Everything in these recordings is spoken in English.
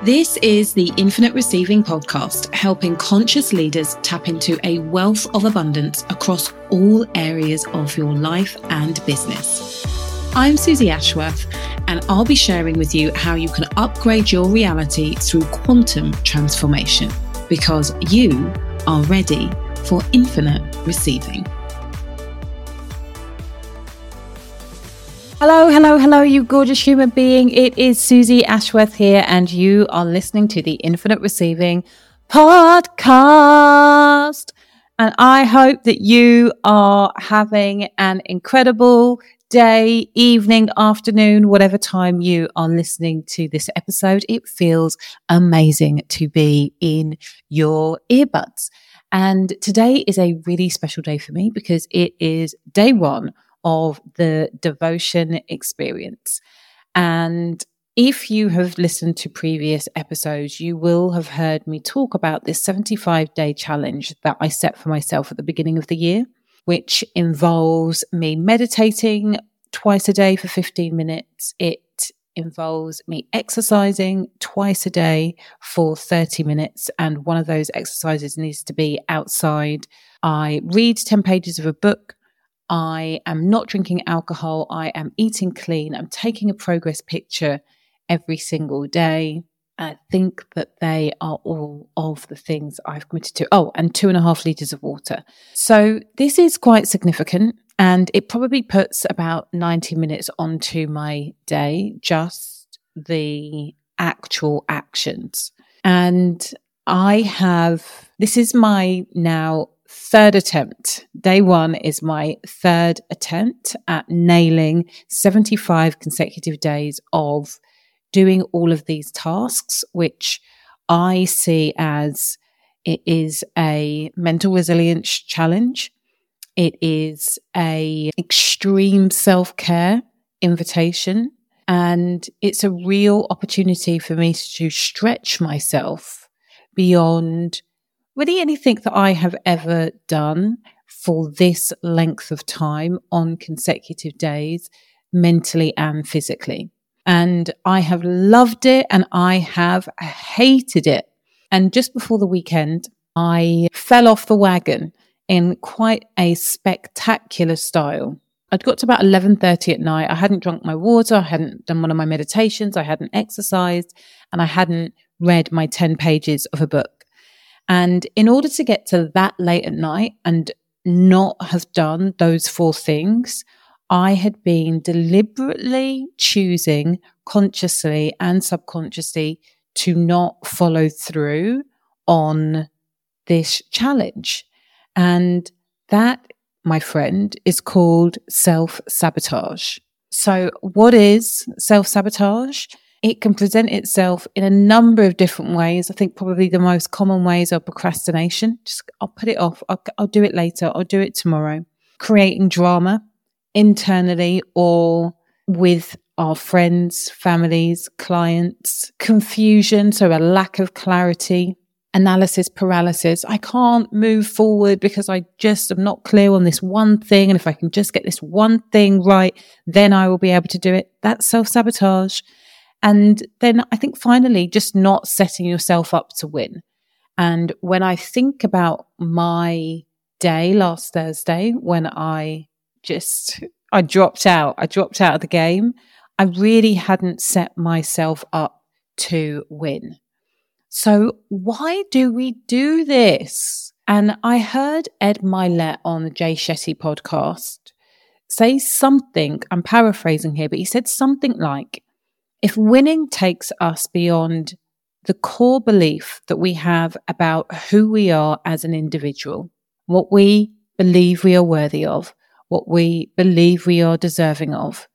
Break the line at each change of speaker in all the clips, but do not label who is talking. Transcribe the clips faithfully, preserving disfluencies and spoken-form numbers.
This is the Infinite Receiving Podcast, helping conscious leaders tap into a wealth of abundance across all areas of your life and business. I'm Susie Ashworth, and I'll be sharing with you how you can upgrade your reality through quantum transformation, because you are ready for infinite receiving.
Hello, hello, hello, you gorgeous human being. It is Susie Ashworth here, and you are listening to the Infinite Receiving Podcast. And I hope that you are having an incredible day, evening, afternoon, whatever time you are listening to this episode. It feels amazing to be in your earbuds. And today is a really special day for me because it is day one of the devotion experience. And if you have listened to previous episodes, you will have heard me talk about this seventy-five day challenge that I set for myself at the beginning of the year, which involves me meditating twice a day for fifteen minutes. It involves me exercising twice a day for thirty minutes. And one of those exercises needs to be outside. I read ten pages of a book. I am not drinking alcohol. I am eating clean. I'm taking a progress picture every single day. I think that they are all of the things I've committed to. Oh, and two and a half litres of water. So this is quite significant, and it probably puts about ninety minutes onto my day, just the actual actions. And I have, this is my now third attempt. Day one is my third attempt at nailing seventy-five consecutive days of doing all of these tasks, which I see as it is a mental resilience challenge. It is a extreme self-care invitation, and it's a real opportunity for me to stretch myself beyond really anything that I have ever done for this length of time on consecutive days, mentally and physically. And I have loved it and I have hated it. And just before the weekend, I fell off the wagon in quite a spectacular style. I'd got to about eleven thirty at night. I hadn't drunk my water. I hadn't done one of my meditations. I hadn't exercised, and I hadn't read my ten pages of a book. And in order to get to that late at night and not have done those four things, I had been deliberately choosing consciously and subconsciously to not follow through on this challenge. And that, my friend, is called self-sabotage. So what is self-sabotage? It can present itself in a number of different ways. I think probably the most common ways are procrastination. Just, I'll put it off. I'll, I'll do it later. I'll do it tomorrow. Creating drama internally or with our friends, families, clients. Confusion, so a lack of clarity. Analysis paralysis. I can't move forward because I just am not clear on this one thing. And if I can just get this one thing right, then I will be able to do it. That's self-sabotage. And then I think finally, just not setting yourself up to win. And when I think about my day last Thursday, when I just, I dropped out, I dropped out of the game, I really hadn't set myself up to win. So why do we do this? And I heard Ed Mylett on the Jay Shetty podcast say something, I'm paraphrasing here, but he said something like, if winning takes us beyond the core belief that we have about who we are as an individual, what we believe we are worthy of, what we believe we are deserving of,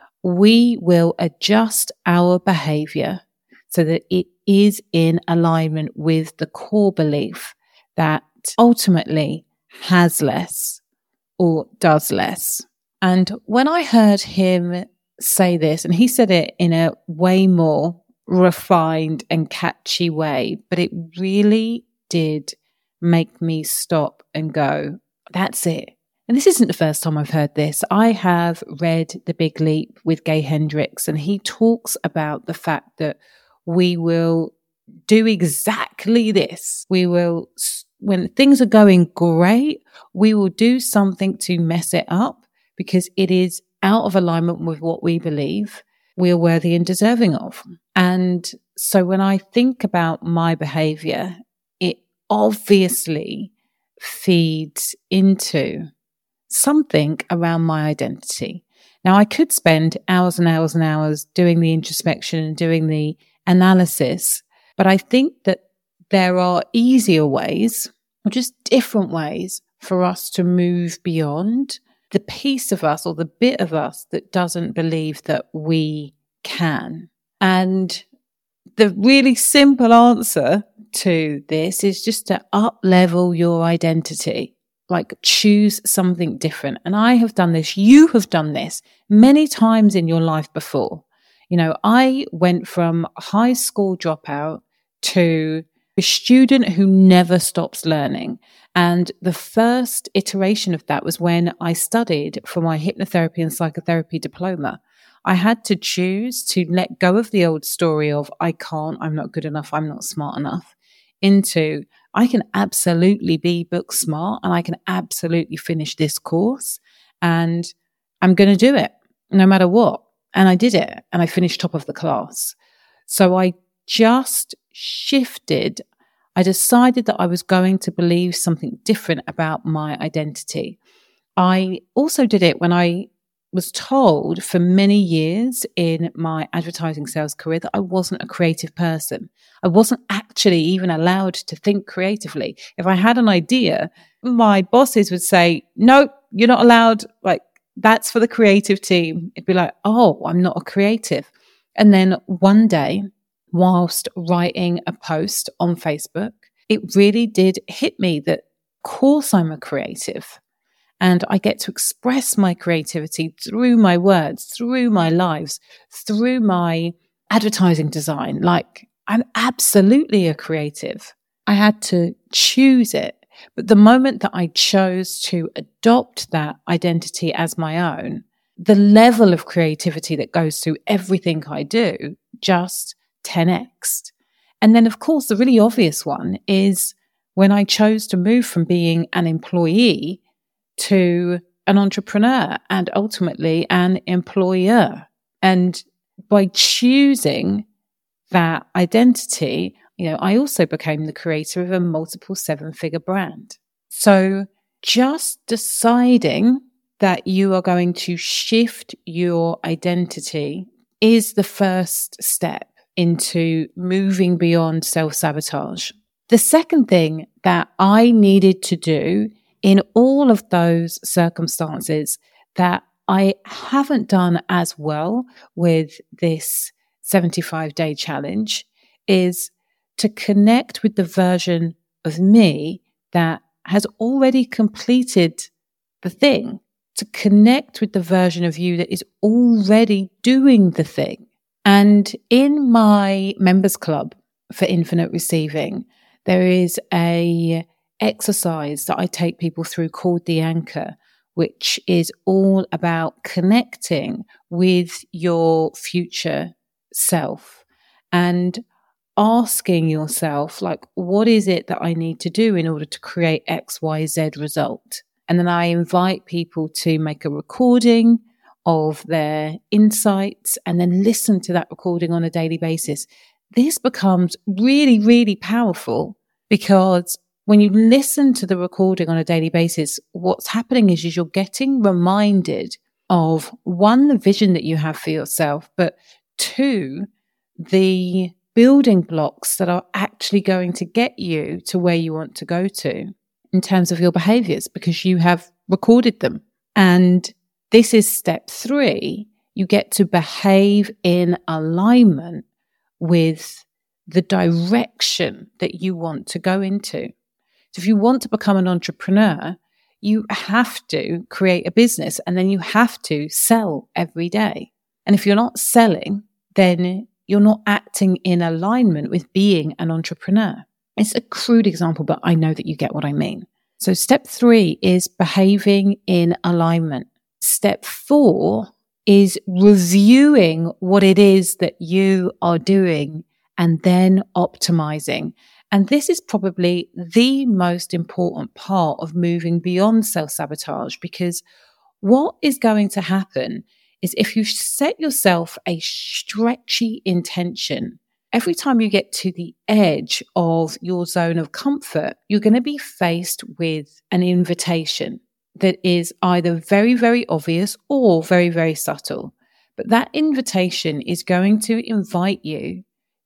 we will adjust our behavior so that it is in alignment with the core belief that ultimately has less or does less. And when I heard him say this, and he said it in a way more refined and catchy way, but it really did make me stop and go, that's it. And this isn't the first time I've heard this. I have read The Big Leap with Gay Hendricks, and he talks about the fact that we will do exactly this. We will, when things are going great, we will do something to mess it up because it is out of alignment with what we believe we are worthy and deserving of. And so when I think about my behavior, it obviously feeds into something around my identity. Now, I could spend hours and hours and hours doing the introspection and doing the analysis, but I think that there are easier ways or just different ways for us to move beyond the piece of us or the bit of us that doesn't believe that we can. And the really simple answer to this is just to up level your identity, like choose something different. And I have done this. You have done this many times in your life before. You know, I went from a high school dropout to a student who never stops learning. And the first iteration of that was when I studied for my hypnotherapy and psychotherapy diploma. I had to choose to let go of the old story of I can't, I'm not good enough, I'm not smart enough, into I can absolutely be book smart and I can absolutely finish this course and I'm going to do it no matter what. And I did it and I finished top of the class. So I just shifted. I decided that I was going to believe something different about my identity. I also did it when I was told for many years in my advertising sales career that I wasn't a creative person. I wasn't actually even allowed to think creatively. If I had an idea, my bosses would say, no, you're not allowed. Like, that's for the creative team. It'd be like, oh, I'm not a creative. And then one day, whilst writing a post on Facebook, it really did hit me that, of course, I'm a creative. And I get to express my creativity through my words, through my lives, through my advertising design. Like, I'm absolutely a creative. I had to choose it. But the moment that I chose to adopt that identity as my own, the level of creativity that goes through everything I do just ten x'd. And then, of course, the really obvious one is when I chose to move from being an employee to an entrepreneur and ultimately an employer. And by choosing that identity, you know, I also became the creator of a multiple seven-figure brand. So just deciding that you are going to shift your identity is the first step into moving beyond self-sabotage. The second thing that I needed to do in all of those circumstances that I haven't done as well with this seventy-five day challenge is to connect with the version of me that has already completed the thing, to connect with the version of you that is already doing the thing. And in my members club for Infinite Receiving, there is a exercise that I take people through called the anchor, which is all about connecting with your future self and asking yourself, like, what is it that I need to do in order to create X, Y, Z result? And then I invite people to make a recording of their insights and then listen to that recording on a daily basis. This becomes really, really powerful because when you listen to the recording on a daily basis, what's happening is, is you're getting reminded of, one, the vision that you have for yourself, but two, the building blocks that are actually going to get you to where you want to go to in terms of your behaviors because you have recorded them. And this is step three. You get to behave in alignment with the direction that you want to go into. So if you want to become an entrepreneur, you have to create a business and then you have to sell every day. And if you're not selling, then you're not acting in alignment with being an entrepreneur. It's a crude example, but I know that you get what I mean. So step three is behaving in alignment. Step four is reviewing what it is that you are doing and then optimizing. And this is probably the most important part of moving beyond self-sabotage, because what is going to happen is if you set yourself a stretchy intention, every time you get to the edge of your zone of comfort, you're going to be faced with an invitation that is either very, very obvious or very, very subtle. But that invitation is going to invite you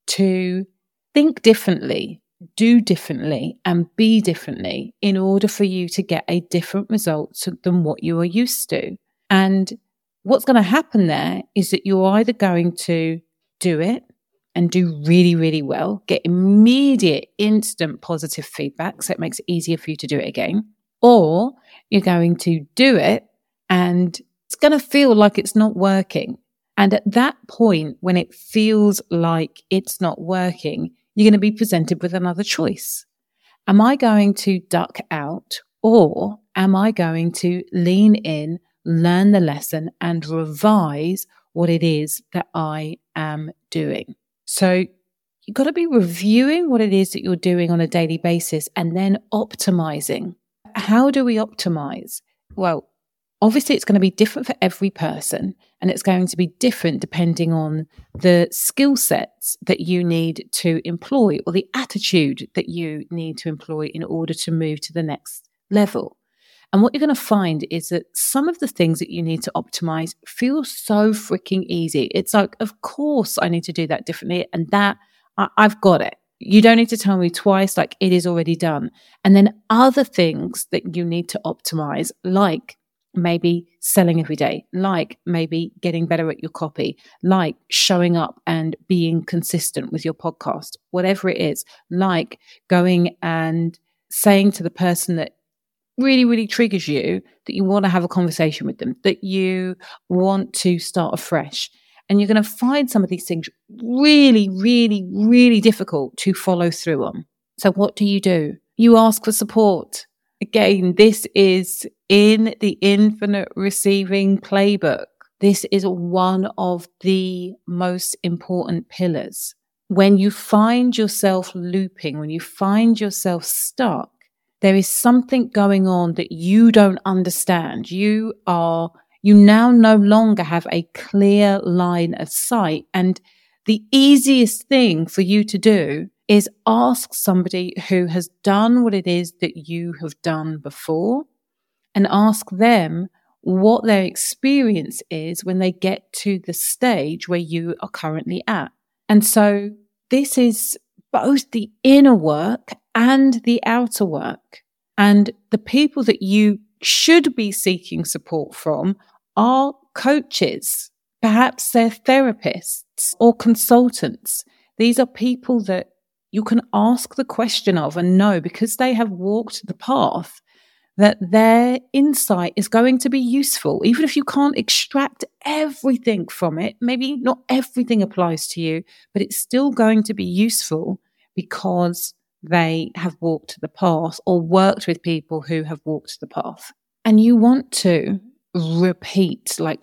to think differently, do differently, and be differently in order for you to get a different result than what you are used to. And what's going to happen there is that you're either going to do it and do really, really well, get immediate, instant positive feedback, so it makes it easier for you to do it again, or you're going to do it and it's going to feel like it's not working. And at that point, when it feels like it's not working, you're going to be presented with another choice. Am I going to duck out, or am I going to lean in, learn the lesson, and revise what it is that I am doing? So you've got to be reviewing what it is that you're doing on a daily basis and then optimizing. How do we optimize? Well, obviously it's going to be different for every person, and it's going to be different depending on the skill sets that you need to employ or the attitude that you need to employ in order to move to the next level. And what you're going to find is that some of the things that you need to optimize feel so freaking easy. It's like, of course I need to do that differently, and that I, I've got it. You don't need to tell me twice, like it is already done. And then other things that you need to optimize, like maybe selling every day, like maybe getting better at your copy, like showing up and being consistent with your podcast, whatever it is, like going and saying to the person that really, really triggers you that you want to have a conversation with them, that you want to start afresh. And you're going to find some of these things really, really, really difficult to follow through on. So what do you do? You ask for support. Again, this is in the Infinite Receiving Playbook. This is one of the most important pillars. When you find yourself looping, when you find yourself stuck, there is something going on that you don't understand. You are, you now no longer have a clear line of sight. And the easiest thing for you to do is ask somebody who has done what it is that you have done before, and ask them what their experience is when they get to the stage where you are currently at. And so this is both the inner work and the outer work. And the people that you should be seeking support from are coaches. Perhaps they're therapists or consultants. These are people that you can ask the question of and know, because they have walked the path, that their insight is going to be useful. Even if you can't extract everything from it, maybe not everything applies to you, but it's still going to be useful because they have walked the path or worked with people who have walked the path. And you want to repeat, like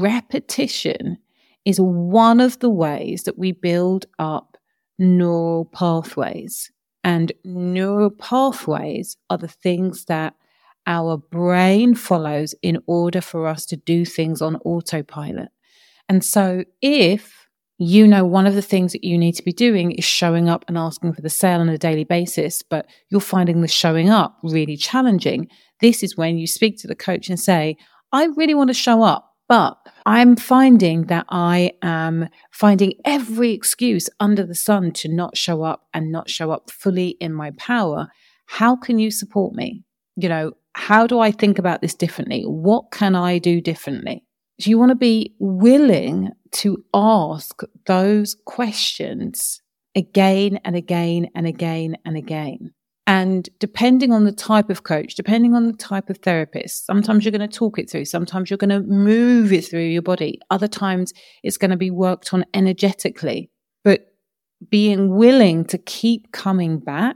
repetition is one of the ways that we build up neural pathways. And neural pathways are the things that our brain follows in order for us to do things on autopilot. And so if you know one of the things that you need to be doing is showing up and asking for the sale on a daily basis, but you're finding the showing up really challenging, this is when you speak to the coach and say, I really want to show up, but I'm finding that I am finding every excuse under the sun to not show up and not show up fully in my power. How can you support me? You know, how do I think about this differently? What can I do differently? So you want to be willing to ask those questions again and again and again and again. And depending on the type of coach, depending on the type of therapist, sometimes you're going to talk it through. Sometimes you're going to move it through your body. Other times it's going to be worked on energetically. But being willing to keep coming back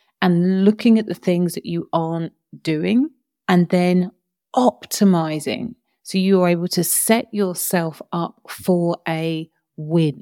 and looking at the things that you aren't doing and then optimizing. So you are able to set yourself up for a win.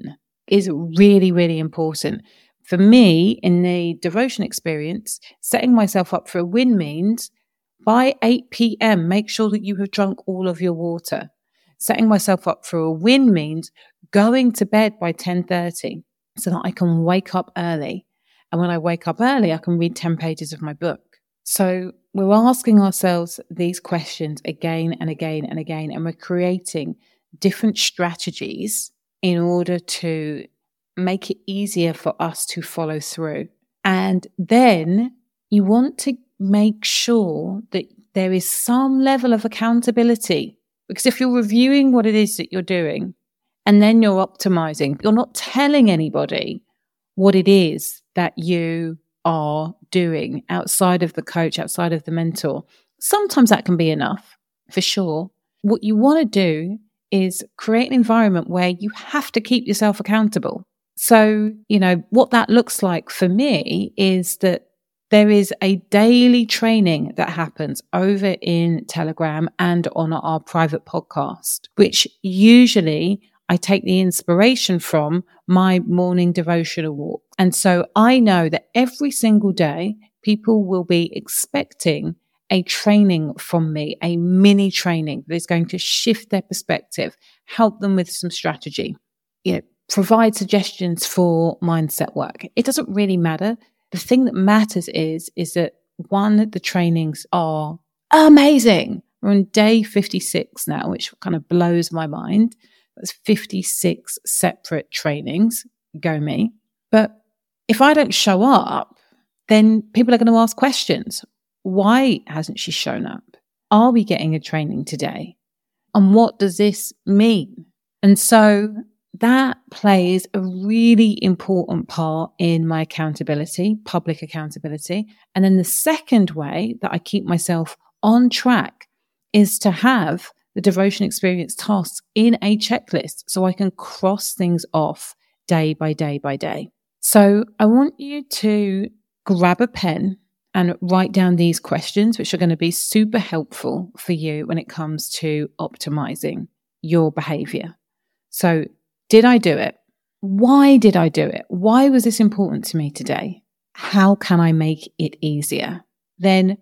is really, really important. For me, in the devotion experience, setting myself up for a win means by eight p.m., make sure that you have drunk all of your water. Setting myself up for a win means going to bed by ten thirty so that I can wake up early. And when I wake up early, I can read ten pages of my book. So we're asking ourselves these questions again and again and again, and we're creating different strategies in order to make it easier for us to follow through. And then you want to make sure that there is some level of accountability. Because if you're reviewing what it is that you're doing and then you're optimizing, you're not telling anybody what it is that you are doing outside of the coach, outside of the mentor. Sometimes that can be enough, for sure. What you want to do is create an environment where you have to keep yourself accountable. So, you know, what that looks like for me is that there is a daily training that happens over in Telegram and on our private podcast, which usually I take the inspiration from my morning devotional walk. And so I know that every single day, people will be expecting a training from me, a mini training that is going to shift their perspective, help them with some strategy, you know, provide suggestions for mindset work. It doesn't really matter. The thing that matters is, is that one, the trainings are amazing. We're on day fifty-six now, which kind of blows my mind. That's fifty-six separate trainings. Go me. But if I don't show up, then people are going to ask questions. Why hasn't she shown up? Are we getting a training today? And what does this mean? And so that plays a really important part in my accountability, public accountability. And then the second way that I keep myself on track is to have the devotion experience tasks in a checklist so I can cross things off day by day by day. So I want you to grab a pen and write down these questions, which are going to be super helpful for you when it comes to optimizing your behavior. So, did I do it? Why did I do it? Why was this important to me today? How can I make it easier? Then,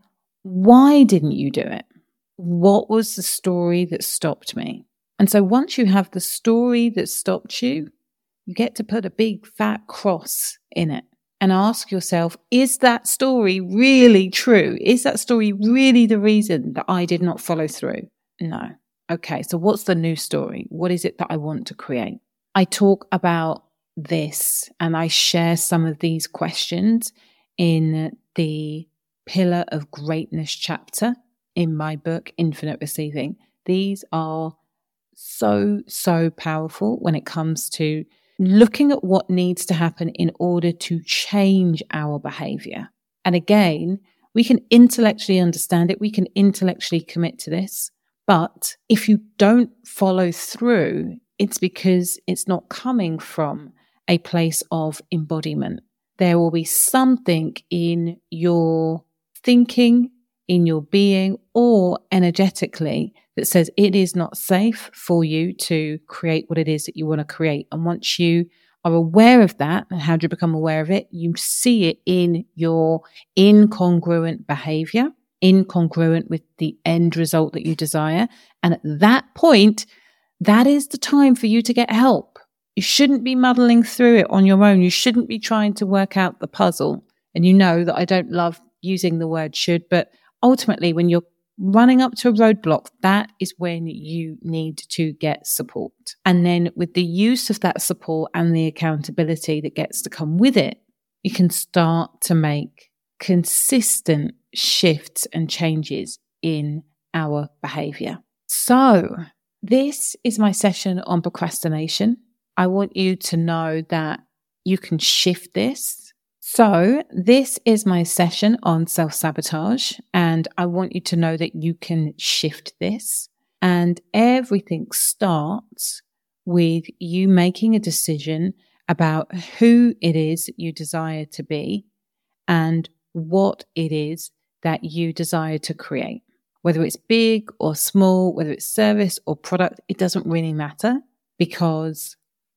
why didn't you do it? What was the story that stopped me? And so once you have the story that stopped you, you get to put a big fat cross in it and ask yourself, is that story really true? Is that story really the reason that I did not follow through? No. Okay, so what's the new story? What is it that I want to create? I talk about this and I share some of these questions in the Pillar of Greatness chapter in my book, Infinite Receiving. These are so, so powerful when it comes to looking at what needs to happen in order to change our behavior. And again, we can intellectually understand it. We can intellectually commit to this. But if you don't follow through, it's because it's not coming from a place of embodiment. There will be something in your thinking, in your being, or energetically that says it is not safe for you to create what it is that you want to create. And once you are aware of that, and how do you become aware of it? You see it in your incongruent behavior, incongruent with the end result that you desire. And at that point, that is the time for you to get help. You shouldn't be muddling through it on your own. You shouldn't be trying to work out the puzzle. And you know that I don't love using the word should, but ultimately when you're running up to a roadblock, that is when you need to get support. And then with the use of that support and the accountability that gets to come with it, you can start to make consistent shifts and changes in our behavior. So this is my session on procrastination. I want you to know that you can shift this. So this is my session on self-sabotage, and I want you to know that you can shift this. And everything starts with you making a decision about who it is that you desire to be and what it is that you desire to create. Whether it's big or small, whether it's service or product, it doesn't really matter, because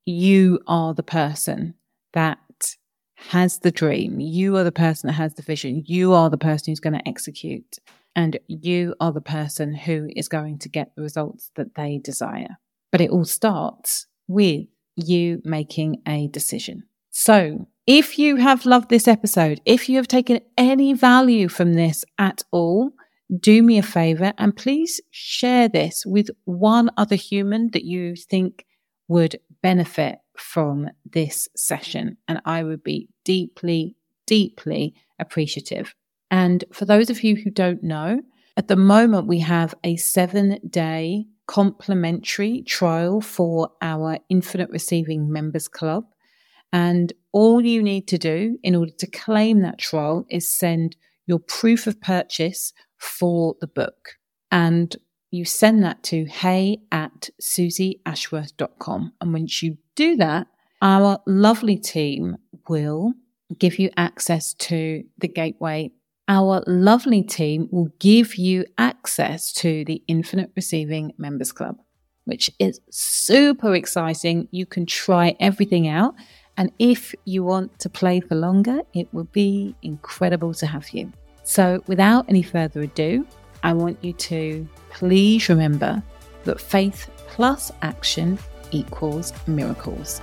you are the person that has the dream. You are the person that has the vision. You are the person who's going to execute. And you are the person who is going to get the results that they desire. But it all starts with you making a decision. So if you have loved this episode, if you have taken any value from this at all, do me a favor and please share this with one other human that you think would benefit from this session. And I would be deeply, deeply appreciative. And for those of you who don't know, at the moment we have a seven-day complimentary trial for our Infinite Receiving Members Club. And all you need to do in order to claim that trial is send your proof of purchase for the book. And you send that to hey at susie ashworth dot com. And once you do that, our lovely team will give you access to the gateway. Our lovely team will give you access to the Infinite Receiving Members Club, which is super exciting. You can try everything out. And if you want to play for longer, it will be incredible to have you. So without any further ado, I want you to please remember that faith plus action equals miracles.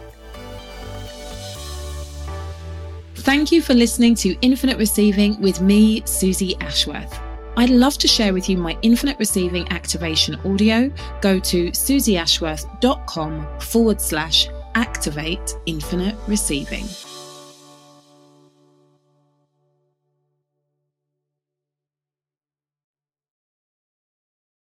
Thank you for listening to Infinite Receiving with me, Susie Ashworth. I'd love to share with you my Infinite Receiving activation audio. Go to susieashworth.com forward slash activate infinite receiving.